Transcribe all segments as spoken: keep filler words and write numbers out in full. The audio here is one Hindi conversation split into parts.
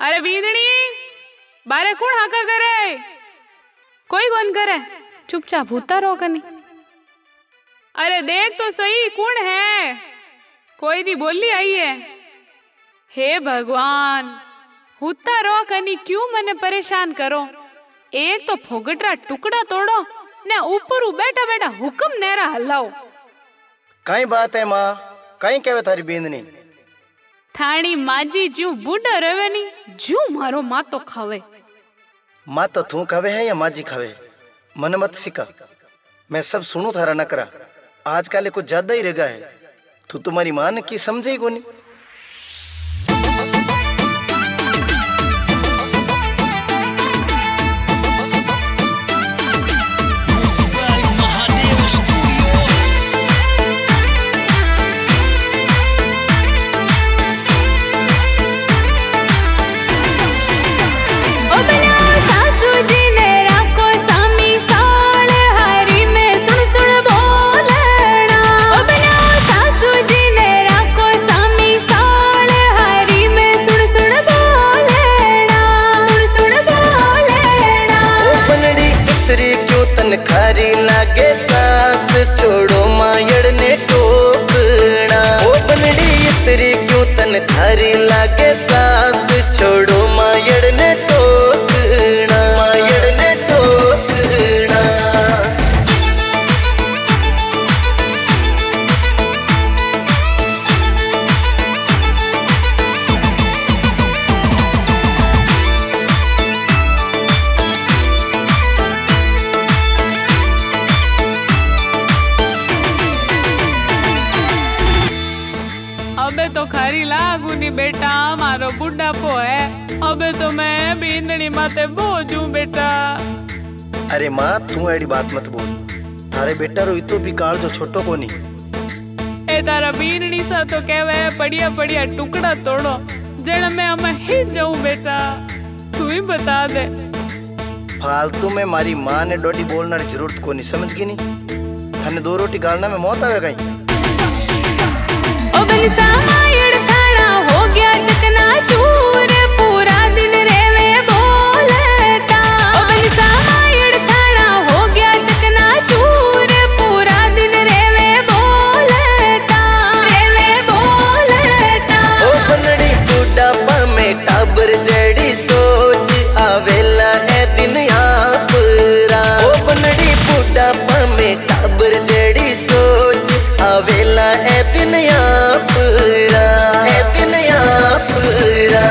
अरे बीदड़ी बारे कौन हाका करे? कोई कौन करे, चुपचाप होता रहो कनी। अरे देख तो सही कौन है? कोई नहीं बोली आई है। हे भगवान, होता रहो कनी, क्यों मने परेशान करो? एक तो फोगटरा टुकड़ा तोड़ो ने ऊपर बैठा बैठा हुक्म नेरा हलाओ। कई बात है माँ, कई कहवे थारी बींदनी? थानी माजी जू बूढ़ा रवे नी, जू मारो माँ तो खावे। माँ तो तू खावे है या माजी खावे? मन मत सिखा, मैं सब सुनू थारा नकरा। आजकल कुछ ज्यादा ही रेगा है। तू तुम्हारी माँ ने की समझे ही कोनी। खारी लागे सास छोड़ो मायड़ ने टोकना। ओ बनड़ी इतरी क्यों तन खारी लागे सास छोड़ो मायड़ ने टोकना, मायड़ ने टोकना। अबे तो खारी लागू नी बेटा, मारो बुढ़ापो है। अबे तो मैं बींदनी माते बोझू बेटा। अरे माँ तू ऐडी बात मत बोल, थारे बेटा रो इतो भी काल जो छोटो कोनी। ए तारा बींदनी सा तो कहवे बढ़िया बढ़िया टुकड़ा तोड़ो, जण मैं हमें ही जाऊं बेटा। तू ही बता दे। फालतू में मारी माँ ने डोटी बोलना की जरूरत कोनी, समझ गई नी? थाने दो रोटी गालना में मौत आवे कहीं। मायड़ खाना हो गया चकना चूर, पूरा दिन रेवे बोलता। मायड़ खाना हो गया चकना चूर, पूरा दिन रेवे बोलता, रेवे बोलता। ओ बनड़ी बुढ़ापा में टाबर जड़ी सोच आवेला है दिन आपरा। ओ बनड़ी बुढ़ापा में टाबर जड़ी सोच आवेला है दिन आपरा, है दिन आपरा।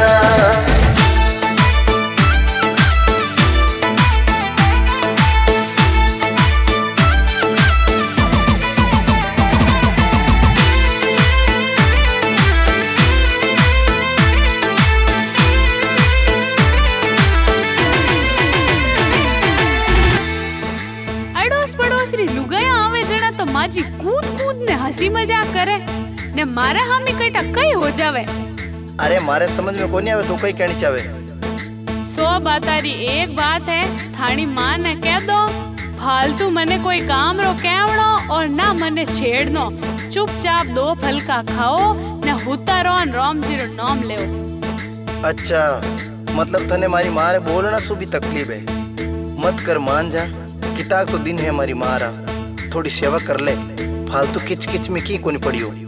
अड़ोस पड़ोस री लुगाया आवे जना तो माजी कूद कूद ने हंसी मजाक करे ने मारे हामी कटा कई हो जावे। अरे मारे समझ में कोनी आवे तो कई कहनी चाहे। सो बातारी एक बात है, थानी माँ ने कह दो फालतू मने कोई काम रो कहवड़ो और ना मने छेड़नो। चुपचाप दो फलका खाओ ने हुता रो राम जी रो नाम लेओ। अच्छा मतलब तने मारी माँ रे बोलना सु भी तकलीफ है। मत कर मान जा, किताब तो दिन है हमारी मारा, थोड़ी सेवा कर ले। फालतू किच किच में की कोनी पड़ी हो।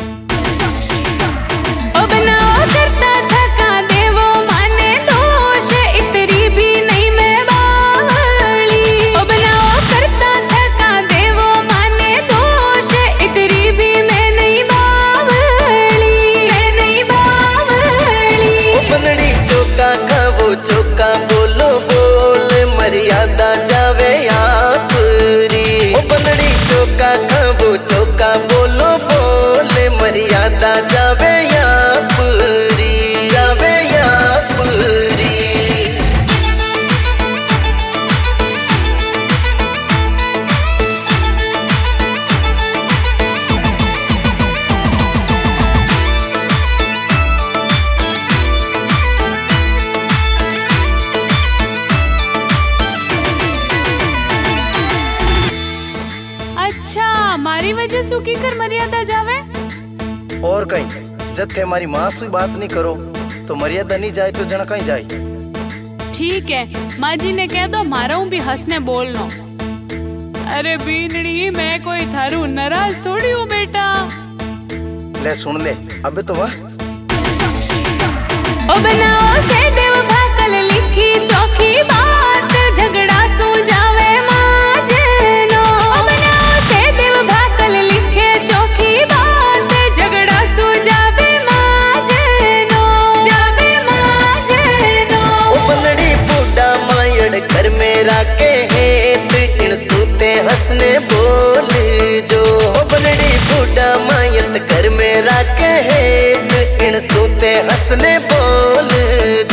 ओ बनाओ करता थका देवो माने दोष, इतरी भी नहीं मैं बावली। ओ बनाओ करता थका देवो माने दोष, इतरी भी मैं नहीं बावली, मैं नहीं बावली। ओ बनड़ी चौका खावो चौका बोलो बोल, मर्यादा जावे आपरी। ओ बनड़ी चौका खावो चौका बोलो बोल, मर्यादा जावे आपरी, जावे आपरी। अच्छा मारी वजह से की कर मर्यादा जावे। और कहीं जब थे हमारी माँ से बात नहीं करो तो मर्यादा नहीं जाए तो जना कहीं जाए। ठीक है, माँ जी ने कह दो मारा हूँ भी हंसने बोलनो। अरे बीनड़ी, मैं कोई थारू नाराज थोड़ी हूँ बेटा। ले सुन ले अबे तो वाह। ओ बनाओ से देव भाकल लिखी चौकी बात, झगड़ा सुलझावे माजनो। ओ बनाओ से देव भाकल लिखे चौकी बात, झगड़ा सुलझावे माजनो, जावे माजनो। ओ बनड़ी बूढ़ा मायड़ घर में राके हेत, इन सूते हंसने बोल जो। ओ बनड़ी बूढ़ा मायत घर में राके हेत, इन सूते हंसने बोल